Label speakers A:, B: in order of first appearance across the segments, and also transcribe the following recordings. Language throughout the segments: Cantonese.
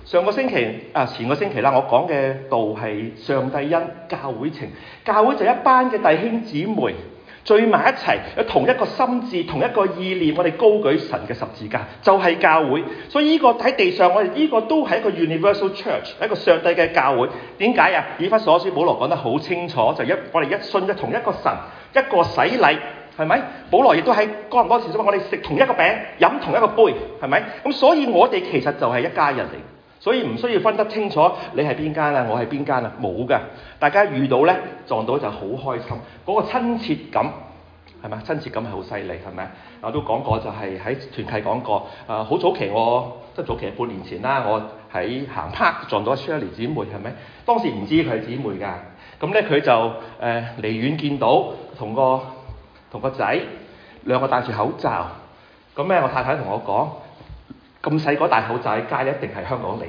A: 前個星期啦，我講嘅道係上帝因教會情，教會就一班嘅弟兄姊妹聚埋一齊，有同一個心志、同一個意念，我哋高舉神嘅十字架，就係教會。所以呢個喺地上，我哋呢個都係一個 universal church， 一個上帝嘅教會。點解啊？以弗所書保羅講得好清楚，就我哋一信咗同一個神，一個洗禮，係咪？保羅亦都喺哥林多前書話，我哋食同一個餅，飲同一個杯，係咪？咁所以我哋其實就係一家人嚟。所以唔需要分得清楚，你係邊間啊，我係邊間啊，冇㗎。大家遇到咧，撞到就好開心，嗰個親切感係咪？親切感係好犀利，係咪？我都講過，就係喺團契講過。好早期即係早期半年前啦，我喺行 park 撞到 Shirley 姊妹，係咪？當時唔知佢係姊妹㗎。咁咧佢就離遠見到同個仔兩個戴住口罩。咁咧我太太同我講，咁細個戴口罩喺街咧，一定係香港嚟。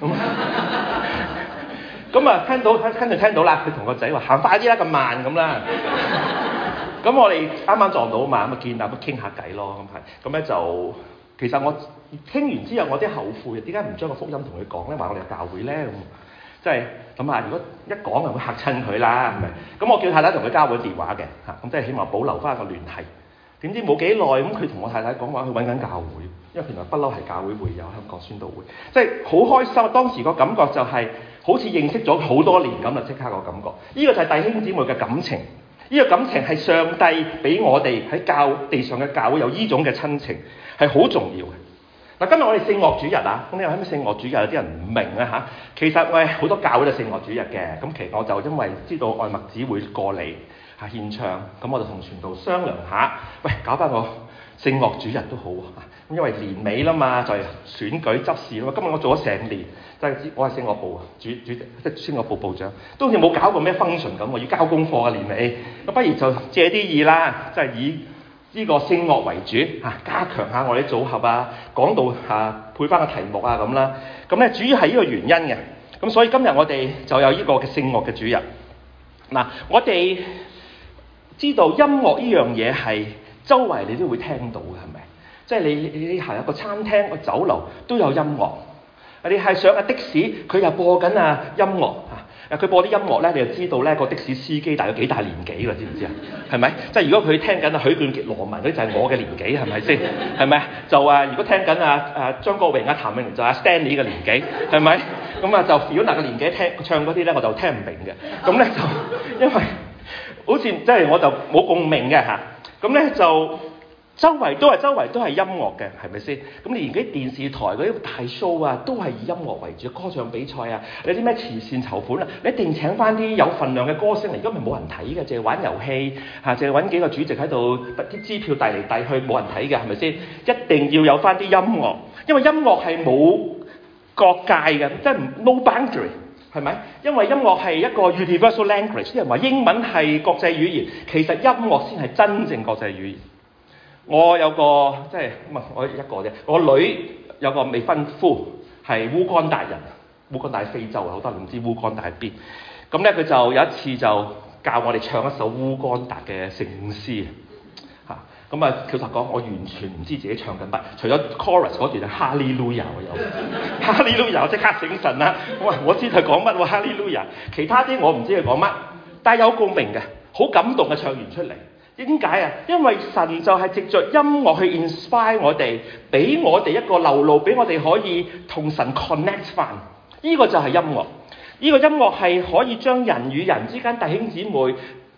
A: 咁啊，跟住聽到啦，佢同個仔話行快啲啦，咁慢咁啦。咁我哋啱啱撞到嘛，咁啊見下，咁傾下偈咯，咁係。咁咧就其實我傾完之後，我啲後悔，點解唔將個福音同佢講咧？話我哋教會咧，咁即係咁啊！如果一講就會嚇親佢啦，係咪？咁我叫太太同佢交換電話嘅嚇，咁即係希望保留翻個聯繫。點知冇幾耐，咁佢同我太太講話，佢揾緊教會，因為原來不嬲係教會會友，香港宣道會，即係好開心。當時個感覺就係好似認識咗好多年咁啦，即刻個感覺。呢個就係弟兄姊妹嘅感情，呢個感情係上帝俾我哋喺地上嘅教會有呢種嘅親情，係好重要嘅。嗱，今日我哋聖樂主日啊，咁你話係咪聖樂主日？有啲人唔明啊嚇。其實我哋好多教會都聖樂主日嘅，咁其實我就因為知道愛麥子會過嚟獻唱，咁我就同傳道商量下，喂，搞翻個聖樂主日都好啊。咁因為年尾啦嘛，就係選舉執事啦嘛。今日我做咗成年，就係我係聖樂部主席，即係聖樂部部長，都好似冇搞過咩 function 咁，我要交功課嘅年尾，咁不如就借啲意啦，即係以呢個聖樂為主嚇，加強下我哋組合啊，講道嚇配翻個題目啊咁啦。咁咧主要係呢個原因嘅。咁所以今日我哋就有呢個嘅聖樂嘅主日。嗱，我哋知道音樂呢樣嘢係周圍你都會聽到嘅，係咪？即係你行入個餐廳、個酒樓都有音樂。你係上的士，佢又播緊音樂嚇。佢播啲音樂咧，你就知道咧個的士司機大約幾大年紀㗎，知唔知啊？係咪？即係如果佢聽緊許冠傑、羅文嗰啲就係我嘅年紀，係咪先？係咪？就如果聽緊張國榮、譚詠麟就Stanley 嘅年紀，係咪？咁就Fiona嘅年紀唱嗰啲咧，我就聽唔明嘅。咁咧就因為好似即係我就冇共鳴嘅嚇。咁咧就周圍都係音樂嘅，係咪先？咁你而家電視台嗰啲大 show 啊，都係以音樂為主，歌唱比賽啊，你啲咩慈善籌款啊，你一定請翻啲有份量嘅歌星嚟，而家咪冇人睇嘅，淨係玩遊戲嚇，淨係揾幾個主席喺度啲支票遞嚟遞去，冇人睇嘅，係咪先？一定要有翻啲音樂，因為音樂係冇國界嘅，即係 no boundary。係咪？因為音樂係一個 universal language，啲人話英文係國際語言，其實音樂先係真正國際語言。我有個即係我一個啫，我女有個未婚夫係烏干達人，烏干達喺非洲啊，好多人唔知烏干達喺邊。咁咧佢就有一次就教我哋唱一首烏干達嘅聖詩嚇。咁佢實講，我完全唔知自己唱緊乜，除咗 chorus 嗰段哈利路亞有，哈利路亞即刻醒神啦！我知佢講乜喎，哈利路亞。其他啲我唔知佢講乜，但係有共鳴嘅，好感動嘅唱完出嚟。點解啊？因為神就係藉着音樂去 inspire 我哋，俾我哋一個流露，俾我哋可以同神 connect 翻。呢個就係音樂。呢個音樂係可以將人與人之間弟兄姊妹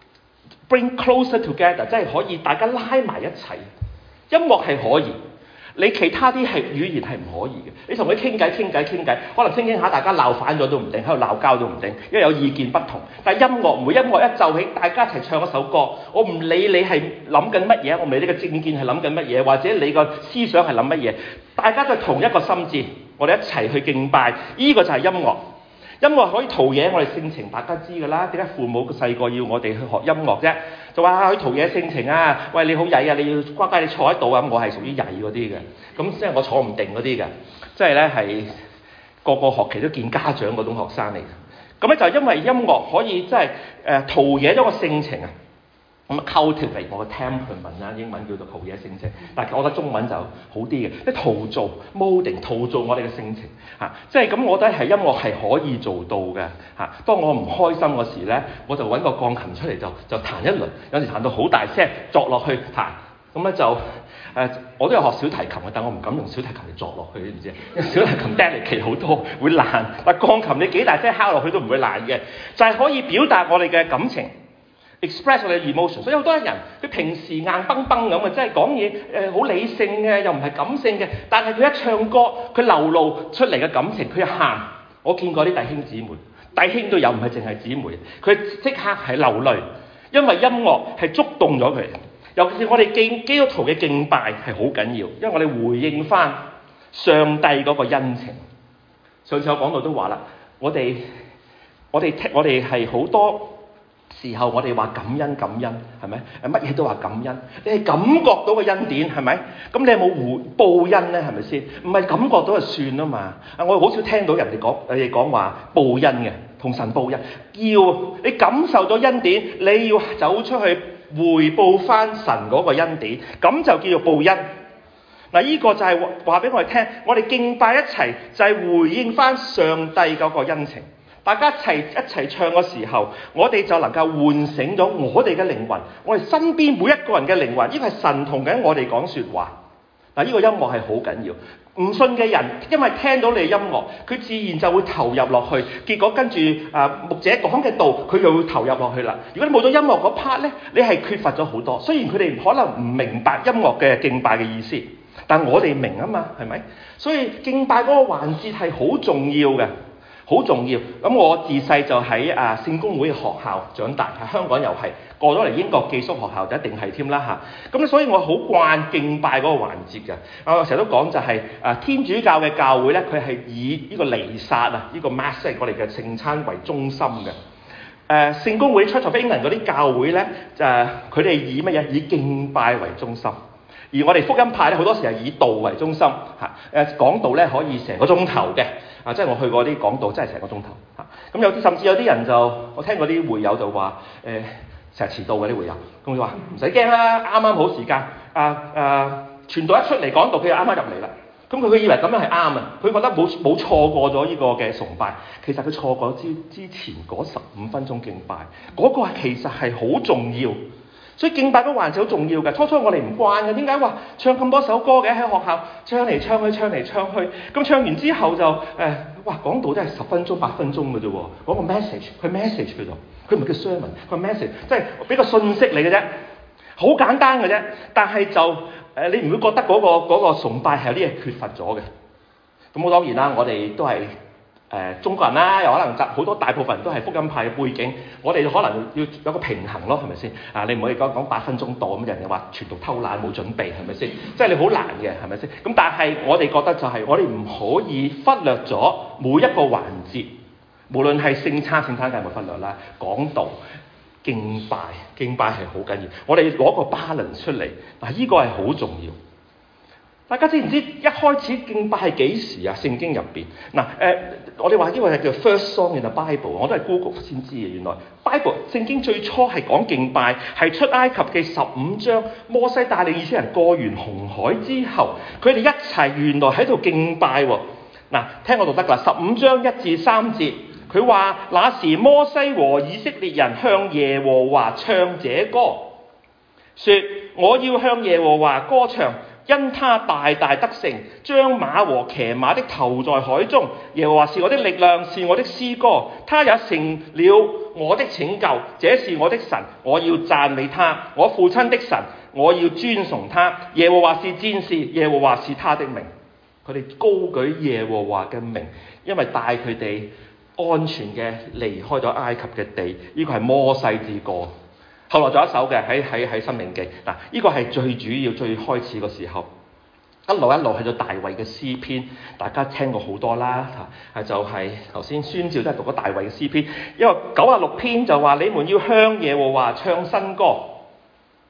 A: bring closer together， 即係可以大家拉埋一齊。音樂係可以，你其他啲係語言係唔可以嘅。你同佢傾偈，可能傾下大家鬧反咗都唔定，喺度鬧交都唔定，因為有意見不同。但係音樂唔會，音樂一奏起，大家一齊唱一首歌。我唔理你係諗緊乜嘢，我唔理你嘅政見係諗緊乜嘢，或者你個思想係諗乜嘢，大家都係同一個心志，我哋一齊去敬拜。呢個就係音樂。音樂可以陶冶我哋性情，大家知㗎啦。點解父母細個要我哋去學音樂啫？就話去陶冶性情啊！喂，你好曳啊！你要乖乖你坐喺度啊！我係屬於曳嗰啲嘅，咁即係我坐唔定嗰啲嘅，即係咧係個學期都見家長嗰種學生嚟嘅。咁咧就因為音樂可以即係陶冶咗個性情啊！ 咁啊 cultivate 我嘅 temperament 啦，英文叫做陶冶性情，但係我覺得中文就好啲嘅，即係陶造 molding 陶造我哋嘅性情嚇，即係咁，我覺得係音樂係可以做到嘅嚇。當我唔開心嗰時咧，我就揾個鋼琴出嚟就彈一輪，有時彈到好大聲，作落去彈，咁咧就我都有學小提琴嘅，但我唔敢用小提琴嚟作落去，你知唔知啊？因為小提琴 delicate 好多會爛，但鋼琴你幾大聲敲落去都唔會爛嘅，就係可以表達我哋嘅感情。express 我哋嘅 emotion， 所以好多人佢平時硬崩崩咁啊，即係講嘢好理性嘅，又唔係感性嘅，但係佢一唱歌，佢流露出嚟嘅感情，佢一喊，我見過啲弟兄姊妹，弟兄都有，唔係淨係姊妹，佢即刻係流淚，因為音樂係觸動咗佢。尤其是我哋基督徒嘅敬拜係好緊要，因為我哋回應翻上帝嗰個恩情。上次我講到都話啦，我哋係好多時候我哋話感恩係咪？乜嘢都話感恩，你係感覺到個恩典係咪？咁你有冇報恩咧？係咪先？唔係感覺到就算啦嘛。我好少聽到人哋講話報恩嘅，同神報恩。要你感受到恩典，你要走出去回報翻神嗰個恩典，咁就叫做報恩。嗱，呢個就係話俾我哋聽，我哋敬拜一齊就係回應翻上帝嗰個恩情。大家一齊唱嘅時候，我哋就能夠喚醒咗我哋嘅靈魂，我哋身邊每一個人嘅靈魂，呢個係神同緊我哋講説話。嗱，呢個音樂係好緊要。唔信嘅人，因為聽到你嘅音樂，佢自然就會投入落去。結果跟住牧者講嘅道，佢就會投入落去啦。如果你冇咗音樂嗰 part 咧，你係缺乏咗好多。雖然佢哋可能唔明白音樂嘅敬拜嘅意思，但我哋明啊嘛，係咪？所以敬拜嗰個環節係好重要嘅。好重要。咁我自細就喺聖公會學校長大，喺香港又係過咗嚟英國寄宿學校就一定係添啦嚇。咁所以我好慣敬拜嗰個環節嘅。我成日都講就係天主教嘅教會咧，佢係以呢個彌撒啊，呢個 mass 即係我哋嘅聖餐為中心嘅。聖公會 Church of England 嗰啲教會咧，佢哋以乜嘢？以敬拜為中心。而我哋福音派咧，好多時係以道為中心嚇。講道咧可以成個鐘頭嘅。即係我去過啲講道，真係成個鐘頭嚇。咁甚至有啲人就，我聽過啲會友就話，成日遲到嘅啲會友，咁佢話唔使驚啦，啱啱好時間。傳道一出嚟講道，佢就啱啱入嚟啦。咁佢以為咁樣係啱啊，佢覺得冇錯過咗呢個嘅崇拜。其實佢錯過之前嗰15分鐘敬拜，嗰個其實係好重要。所以敬拜嗰個環節好重要嘅。初初我哋唔慣嘅，點解話唱咁多首歌嘅？喺學校唱嚟唱去，咁唱完之後就講道真係10分鐘8分鐘嘅啫喎。講個 message， 佢 message 佢就，佢唔係叫 sermon， 佢 message， 即係俾個信息你嘅啫，好簡單嘅啫。但係就你唔會覺得嗰個崇拜係有啲嘢缺乏咗嘅。咁我當然啦，我哋都係中國人啦，又可能好多大部分人都係福音派嘅背景，我哋可能要有個平衡咯，係咪先？你唔可以講8分鐘到咁，人哋話傳道偷懶冇準備，係咪先？即係你好難嘅，係咪先？咁但係我哋覺得就係我哋唔可以忽略咗每一個環節，無論係聖餐梗係冇忽略啦，講道、敬拜係好緊要，我哋攞個 balance 出嚟，呢個係好重要。大家知唔知一開始敬拜係幾時啊？聖經入邊我哋話呢個係叫 First Song in the Bible， 我都係 Google 先知嘅。原來 Bible 聖經最初係講敬拜，係出埃及記15章，摩西帶領以色列人過完紅海之後，佢哋一齊原來喺度敬拜喎。聽我讀得㗎，15章1至3節，佢話那時摩西和以色列人向耶和華唱這歌，說我要向耶和華歌唱。因他大大得勝，將馬和騎馬的投在海中。耶和華是我的力量，是我的詩歌，他也成了我的拯救。這是我的神，我要讚美他。我父親的神，我要尊崇他。耶和華是戰士，耶和華是他的名。佢哋高舉耶和華嘅名，因為帶佢哋安全嘅離開咗埃及嘅地。呢個係摩西之歌。後來仲有一首嘅喺申命記，呢個係最主要最開始嘅時候，一路去到大衛嘅詩篇，大家聽過好多啦，就係頭先宣召都係讀咗大衛嘅詩篇，因為96篇就話你們要向耶和華唱新歌，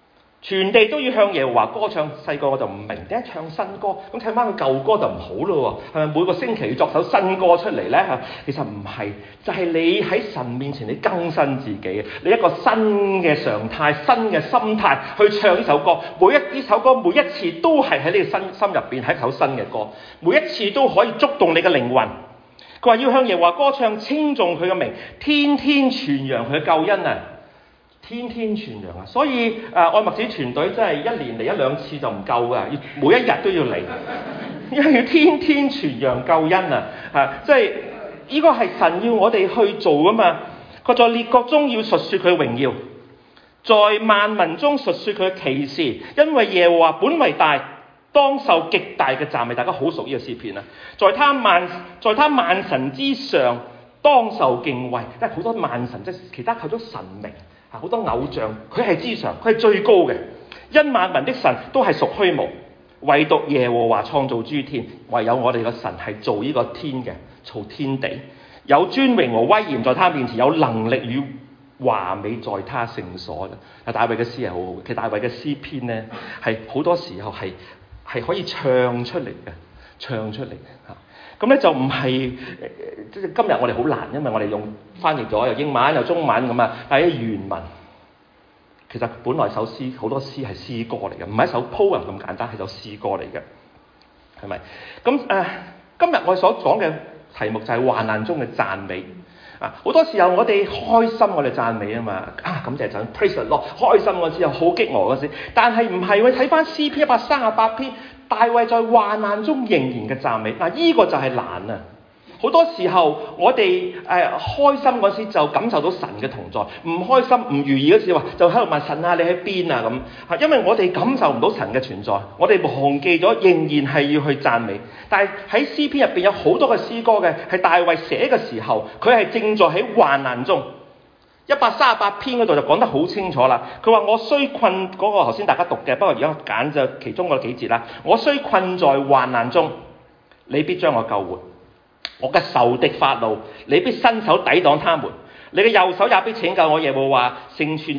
A: 全地都要向耶和華歌唱。細個我就唔明點解唱新歌，咁睇翻佢舊歌就唔好咯喎，係咪每個星期要作首新歌出嚟呢？其實唔係，就係你喺神面前你更新自己，你一個新嘅常態、新嘅心態去唱呢首歌。呢首歌每一次都係喺你嘅心入邊係一首新嘅歌，每一次都可以觸動你嘅靈魂。佢話要向耶和華歌唱，稱頌佢嘅名，天天傳揚佢嘅救恩啊！天天傳揚啊！所以愛默子團隊真係一年嚟一兩次就唔夠㗎，要每一日都要嚟，因為要天天傳揚救恩啊！即係呢個係神要我哋去做㗎嘛。佢在列國中要述説佢嘅榮耀，在萬民中述説佢嘅奇事，因為耶和華本為大，當受極大嘅讚美。大家好熟呢個詩篇啊！在他萬神之上，當受敬畏。因為好多萬神即係其他靠咗神明。好多偶像，佢係之上，佢係最高嘅。因萬民的神都係屬虛無，唯獨耶和華創造諸天。唯有我哋嘅神係做呢個天嘅，造天地。有尊榮和威嚴在他面前，有能力與華美在他聖所嘅。大衛嘅詩係好好嘅，其實大衛嘅詩篇咧係好多時候係可以唱出嚟嘅，唱出嚟嚇。咁咧就唔係即係今日我哋好難，因為我哋用翻譯咗又英文又中文咁啊。但係原文其實本來首詩好多詩係詩歌嚟嘅，唔係一首 poem 咁簡單，係首詩歌嚟嘅，係咪？咁今日我所講嘅題目就係患難中嘅讚美啊！好多時候我哋開心我哋讚美啊嘛，感謝神 praise the Lord， 開心嗰時候好激昂嗰時，但係唔係，我睇翻詩篇138篇。大衛在患難中仍然嘅讚美，呢個就係難啊！好多時候我哋開心嗰時就感受到神嘅同在，唔開心唔如意嗰時話就喺度問神啊，你喺邊啊咁？因為我哋感受唔到神嘅存在，我哋忘記咗，仍然係要去讚美。但係喺詩篇入邊有好多嘅詩歌嘅，係大衛寫嘅時候，佢係正在喺患難中。138篇嗰度就講得好清楚啦。佢話我雖困嗰個頭先大家讀嘅，不過而家揀就其中嗰幾節啦。我雖困在患難中，你必將我救活。我嘅仇敵發怒，你必伸手抵擋他們。你嘅右手也必拯救我。耶和華成全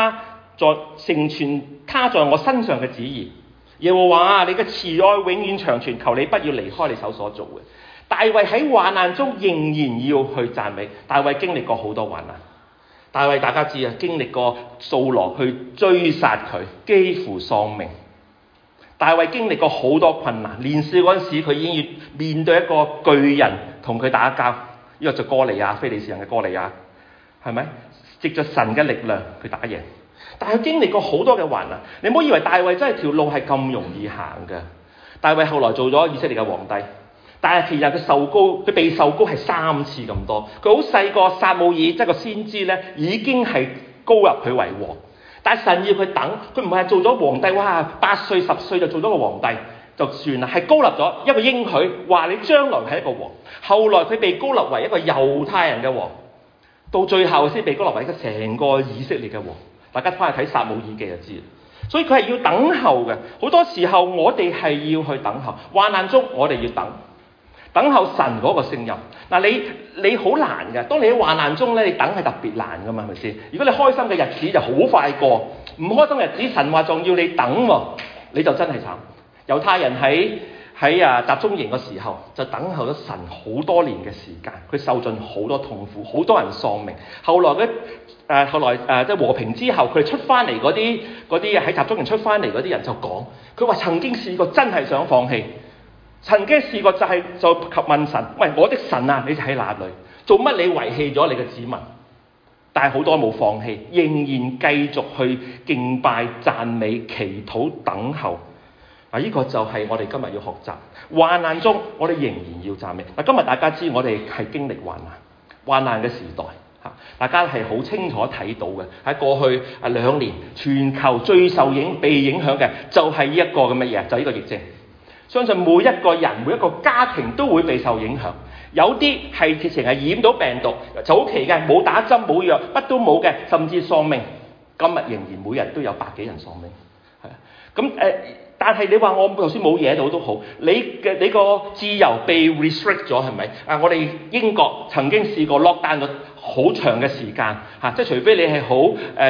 A: 他在我身上嘅旨意。耶和華你嘅慈愛永遠長存，求你不要離開你手所做嘅。大衛喺患難中仍然要去讚美。大衛經歷過好多患難。大衛大家知啊，經歷過掃羅去追殺佢，幾乎喪命。大衛經歷過好多困難，年少嗰陣時佢已經要面對一個巨人同佢打交，呢個就歌利亞，非利士人嘅歌利亞，係咪？藉着神嘅力量佢打贏。但係佢經歷過好多嘅患難，你唔好以為大衛真係條路係咁容易行嘅。大衛後來做咗以色列嘅皇帝。但係其實佢被受膏係3次咁多。佢好細個，撒母耳即係個先知咧，已經係膏入佢為王。但係神要佢等，佢唔係做咗皇帝，哇8歲10歲就做咗個皇帝就算啦，係膏立咗一個應許，話你將來係一個王。後來佢被膏立為一個猶太人嘅王，到最後先被膏立為一個成個以色列嘅王。大家翻去睇撒母耳記就知。所以佢係要等候嘅。好多時候我哋係要去等候，患難中我哋要等候神嗰個聲音。你好難嘅，當你喺患難中咧，你等係特別難噶嘛，係咪先？如果你開心嘅日子就好快過，唔開心嘅日子神話仲要你等喎，你就真係慘。猶太人喺集中營嘅時候就等候咗神好多年嘅時間，佢受盡好多痛苦，好多人喪命。後來即係和平之後，佢哋出翻嚟嗰啲喺集中營出翻嚟嗰啲人就講，佢話曾經試過真係想放棄。曾經試過就問神，喂，我的神啊，你喺哪裏？做乜你遺棄咗你嘅子民？但係好多冇放棄，仍然繼續去敬拜、讚美、祈禱、等候。呢個就係我哋今日要學習。患難中，我哋仍然要讚美。今日大家知我哋係經歷患難嘅時代嚇，大家係好清楚睇到嘅。喺過去2年，全球最被影響嘅就係呢一個嘅乜嘢？就係呢個疫症。相信每一個人、每一個家庭都會被受影響。有啲係直情係染到病毒，早期嘅冇打針冇藥，乜都冇嘅，甚至喪命。今日仍然每日都有百幾人喪命，係啊。咁但係你話我就算冇惹到都好，你個自由被 restrict 咗係咪？我哋英國曾經試過 lock down 咗好長嘅時間嚇，即係除非你係好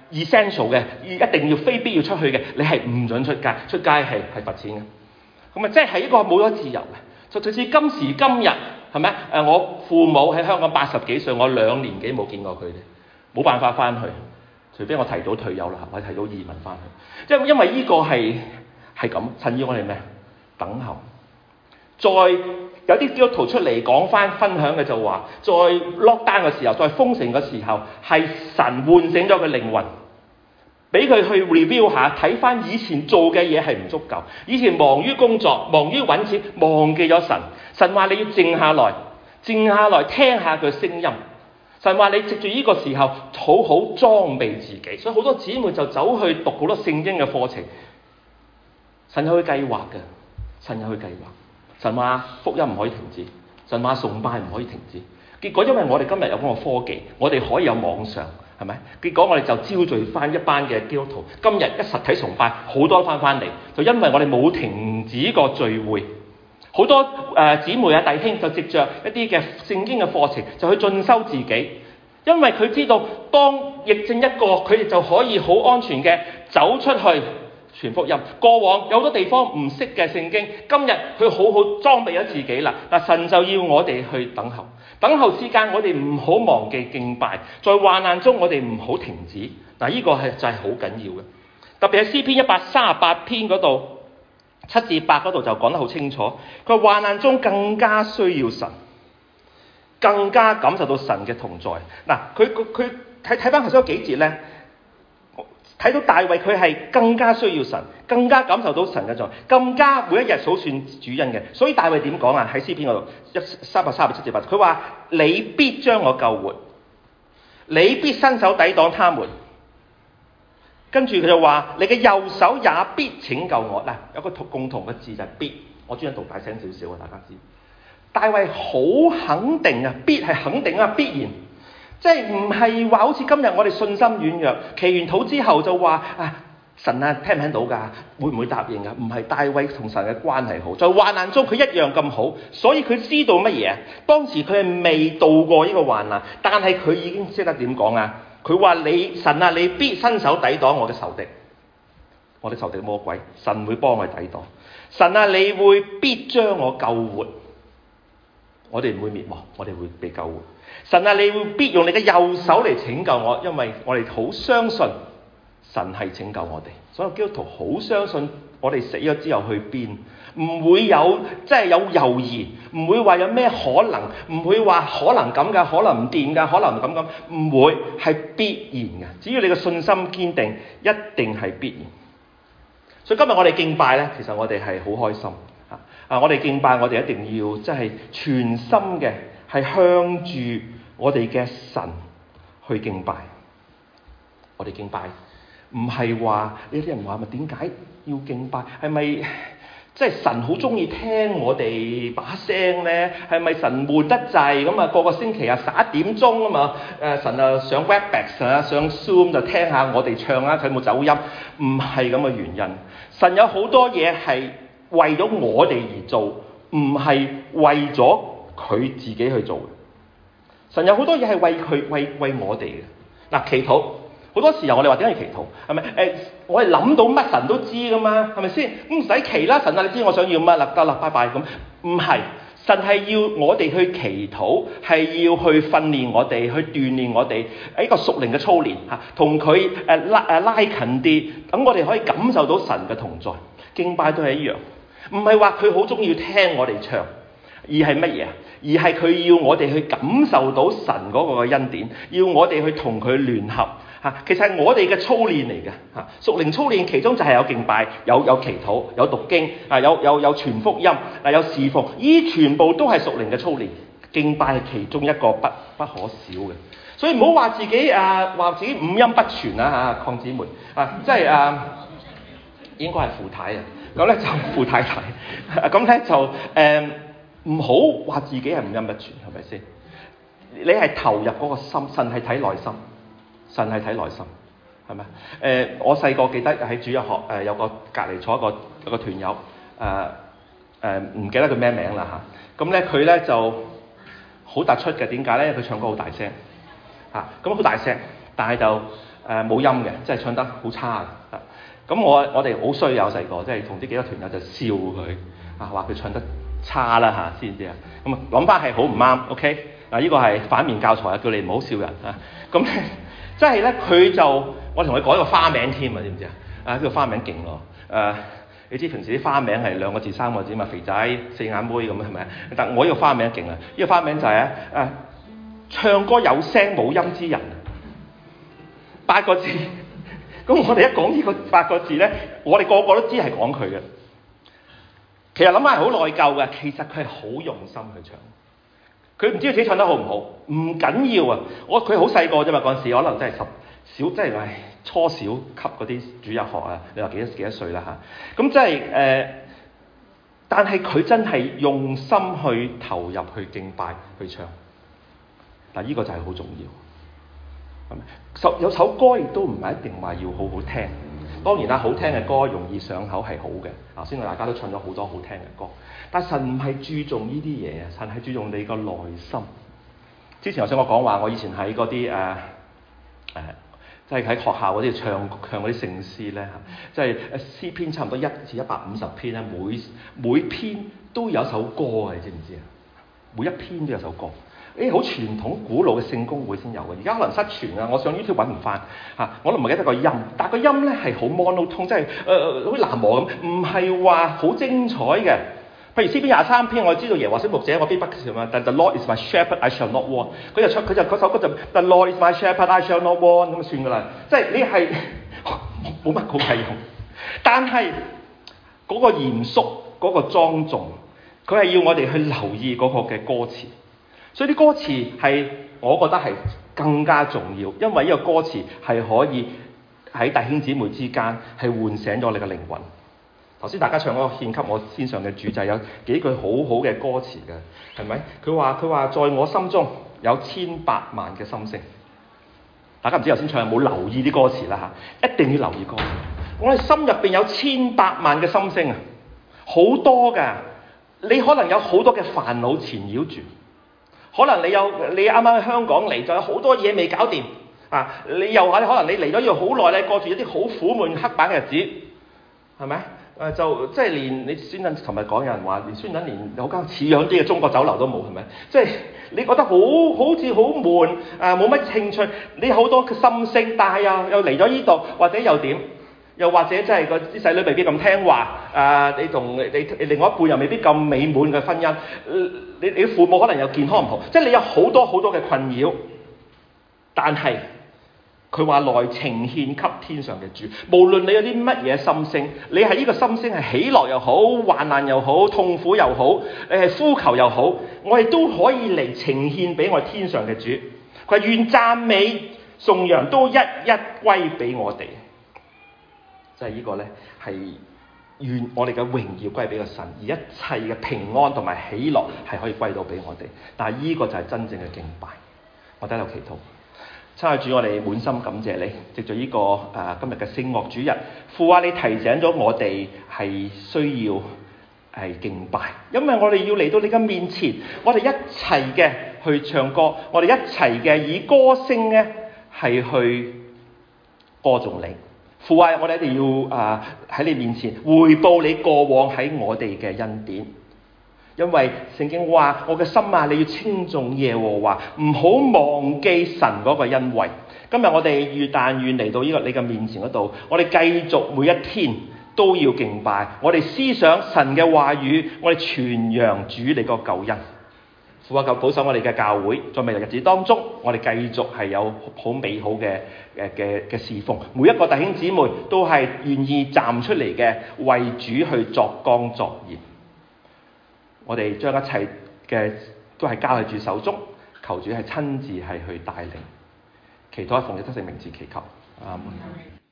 A: essential 嘅，一定要非必要出去嘅，你係唔準出街，出街係罰錢嘅。咁啊，即係一個冇咗自由嘅。就似今時今日係咪？我父母喺香港80幾歲，我2年幾冇見過佢哋，冇辦法翻去，除非我提早退休啦，或者提早移民翻去。因為呢個係咁，趁於我哋咩？等候。再有啲基督徒出嚟講翻分享嘅就話，在 lockdown 嘅時候，在封城嘅時候，係神喚醒咗佢靈魂，俾佢去 review 下，睇翻以前做嘅嘢係唔足夠，以前忙於工作，忙於揾錢，忘記咗神。神話你要靜下來，靜下來聽下佢聲音。神話你藉住呢個時候好好裝備自己，所以好多姊妹就走去讀好多聖經嘅課程。神有佢計劃嘅，神有佢計劃。神話福音唔可以停止，神話崇拜唔可以停止。結果因為我哋今日有嗰個科技，我哋可以有網上，係咪？結果我哋就招聚翻一班嘅基督徒。今日一實體崇拜，好多翻嚟，就因為我哋冇停止過聚會。好多姊妹啊弟兄就藉着一啲嘅聖經嘅課程，就去進修自己，因為佢知道當疫症一過，佢哋就可以好安全嘅走出去傳福音。過往有好多地方唔識嘅聖經，今日佢好好裝備咗自己啦。嗱，神就要我哋去等候，等候之間我哋唔好忘記敬拜，在患難中我哋唔好停止。嗱，呢個就係好緊要嘅，特別係詩篇138篇嗰度7至8嗰度就講得好清楚。佢話患難中更加需要神，更加感受到神嘅同在。嗱，佢睇翻頭先嗰幾節咧。睇到大衛佢係更加需要神，更加感受到神嘅在，更加每一日數算主恩嘅。所以大衛點講啊？喺詩篇嗰度337至8，佢話你必將我救活，你必伸手抵擋他們。跟住佢就話你嘅右手也必拯救我。嗱，有個共同嘅字就係必，我專登讀大聲少少啊，大家知。大衛好肯定啊，必係肯定啊，必然。即係唔係話好似今日我哋信心軟弱，祈完禱之後就話神啊，聽唔聽到㗎？會唔會答應㗎？唔係，大衛同神嘅關係好，在患難中佢一樣咁好，所以佢知道乜嘢啊？當時佢係未渡過呢個患難，但係佢已經識得點講啊？佢話神啊，你必伸手抵擋我嘅仇敵，我哋仇敵魔鬼，神會幫我哋抵擋。神啊，你會必將我救活，我哋唔會滅亡，我哋會被救活。神啊，你會必用你嘅右手嚟拯救我，因為我哋好相信神係拯救我哋。所有基督徒好相信我哋死咗之後去邊，唔會有有猶豫，唔會話有咩可能，唔會話可能咁㗎，可能唔掂㗎，可能咁，唔會，係必然嘅。只要你嘅信心堅定，一定係必然。所以今日我哋敬拜咧，其實我哋係好開心我哋敬拜，我哋一定要全心嘅係向住我哋嘅神去敬拜。我哋敬拜唔係話呢啲人話咪點解要敬拜？係咪神好中意聽我哋把聲咧？係咪神悶得滯咁啊？個星期11點鐘啊嘛，神啊上 Webex 啊上 Zoom 就聽下我哋唱啊，佢冇走音，唔係咁嘅原因。神有好多嘢係為咗我哋而做，唔係為咗佢自己去做嘅。神有好多嘢係為我哋嘅。嗱，祈禱好多時候我哋話點解要祈禱？係咪？我哋諗到乜神都知噶嘛？係咪先？唔使祈啦，神啊，你知我想要乜啦？得啦，拜拜咁。唔係，神係要我哋去祈禱，係要去訓練我哋，去鍛鍊我哋一個屬靈嘅操練嚇，同佢拉近啲，等我哋可以感受到神嘅同在。敬拜都係一樣，唔係話佢好中意聽我哋唱，而係乜嘢啊？而係佢要我哋去感受到神嗰個嘅恩典，要我哋去同佢聯合嚇。其實係我哋嘅操練嚟嘅嚇，屬靈操練其中就係有敬拜、有祈禱、有讀經有傳福音有侍奉，呢全部都係屬靈嘅操練。敬拜係其中一個不可少嘅，所以唔好話自己話自己五音不全啦嚇，鄺姊妹應該係傅太啊，咁咧就傅太太，咁咧就唔好話自己係五音不全，係咪先？你係投入嗰個心，神係睇內心，神係睇內心，係咪？我細個記得喺主日學有個隔離坐一個團友，唔記得佢咩名啦嚇，咁咧佢咧就好突出嘅，點解咧？佢唱歌好大聲咁好大聲，但係就冇音嘅，即係唱得好差嘅。咁我哋好衰有細個，即係同啲幾個團友就笑佢話佢唱得差啦嚇，知唔知啊？咁啊諗翻係好唔啱 ，OK？ 呢個係反面教材啊，叫你唔好笑人啊。咁即係咧佢就我同佢改個花名添啊，知唔知啊？呢個花名勁咯你知平時啲花名係2個字3個字嘛，肥仔、4眼妹咁係咪？但我呢個花名勁啊！呢個花名就係唱歌有聲冇音之人，8個字。咁我哋一講呢個8個字咧，我哋個個都知係講佢嘅。其實諗下係好內疚嘅，其實佢係好用心去唱。佢唔知道自己唱得好唔好，唔緊要啊！佢好細個啫嘛，嗰陣時可能真係即係初小級嗰啲主日學啊，你話幾多歲啦嚇？咁即係但係佢真係用心去投入去敬拜去唱。嗱，呢個就係好重要。有首歌亦都唔係一定話要好好聽。當然啦，好聽嘅歌容易上口係好嘅。頭先大家都唱咗好多好聽嘅歌，但神唔係注重呢啲嘢啊，神係注重你個內心。之前頭先我講話，我以前喺嗰啲即係喺學校嗰啲唱嗰啲聖詩咧嚇，即係詩篇差唔多1至150篇咧，每篇都有首歌嘅，你知唔知啊？每一篇都有首歌。好傳統古老嘅聖公會先有嘅，而家可能失傳啊！我上 YouTube 揾唔翻嚇，我都唔記得個音，但係個音咧係好 monotone，即係好似南無咁，唔係話好精彩嘅。譬如詩篇23篇，我知道耶和華是牧者，我必不缺嘛。但 The Lord is my shepherd, I shall not want。佢就嗰首歌就 The Lord is my shepherd, I shall not want 咁就算㗎啦。即係你係冇乜好睇用，但係嗰個嚴肅嗰個莊重，佢係要我哋去留意嗰個嘅歌詞。所以啲歌詞係，我覺得係更加重要，因為呢個歌詞係可以喺弟兄姊妹之間係喚醒咗你嘅靈魂。頭先大家唱嗰個獻給我天上嘅主就有幾句好好嘅歌詞嘅，係咪？佢話在我心中有千百萬嘅心聲。大家唔知頭先唱有冇留意啲歌詞啦嚇？一定要留意歌詞。我哋心入邊有千百萬嘅心聲啊，好多㗎。你可能有好多嘅煩惱纏繞住。可能你啱啱喺香港嚟，就有好多嘢未搞掂啊！你又可能你嚟咗要好耐，你過住一啲好苦悶黑板嘅日子，係咪？就即係連你孫振琴日講有人話，連孫振連有間似樣啲嘅中國酒樓都冇，係咪？即係你覺得好似好悶冇乜興趣，你好多嘅心聲，但係又嚟咗呢度，或者又點？又或者即係個啲細女未必咁聽話，你同你另外一半又未必咁美滿嘅婚姻，你父母可能又健康唔好，即係你有好多好多嘅困擾。但係佢話來呈獻給天上嘅主，無論你有啲乜嘢心聲，你係呢個心聲係喜樂又好，患難又好，痛苦又好，你係呼求又好，我哋都可以嚟呈獻俾我哋天上嘅主。佢話願讚美頌揚都一一歸俾我哋。即係呢個咧係願我哋嘅榮耀歸俾個神，而一切嘅平安同埋喜樂係可以歸到俾我哋。但係呢個就係真正嘅敬拜。我哋喺度祈禱，親愛主，我哋滿心感謝你，藉著呢個今日嘅聖樂主日，父啊，你提醒咗我哋係需要係敬拜，因為我哋要嚟到你嘅面前，我哋一齊嘅去唱歌，我哋一齊嘅以歌聲咧係去歌頌你。父啊，我哋一定要喺你面前匯報你過往喺我哋嘅恩典，因為聖經話我嘅心啊，你要稱頌耶和華，唔好忘記神嗰個恩惠。今日我哋但願嚟到呢個你嘅面前嗰度，我哋繼續每一天都要敬拜，我哋思想神嘅話語，我哋傳揚主你個救恩。父啊，求保守我哋嘅教會，在未來日子當中，我哋繼續係有好美好嘅侍奉。每一個弟兄姊妹都係願意站出嚟嘅，為主去作光作鹽。我哋將一切嘅都係交喺主手中，求主係親自係去帶領。祈禱奉耶穌聖名字祈求，阿門。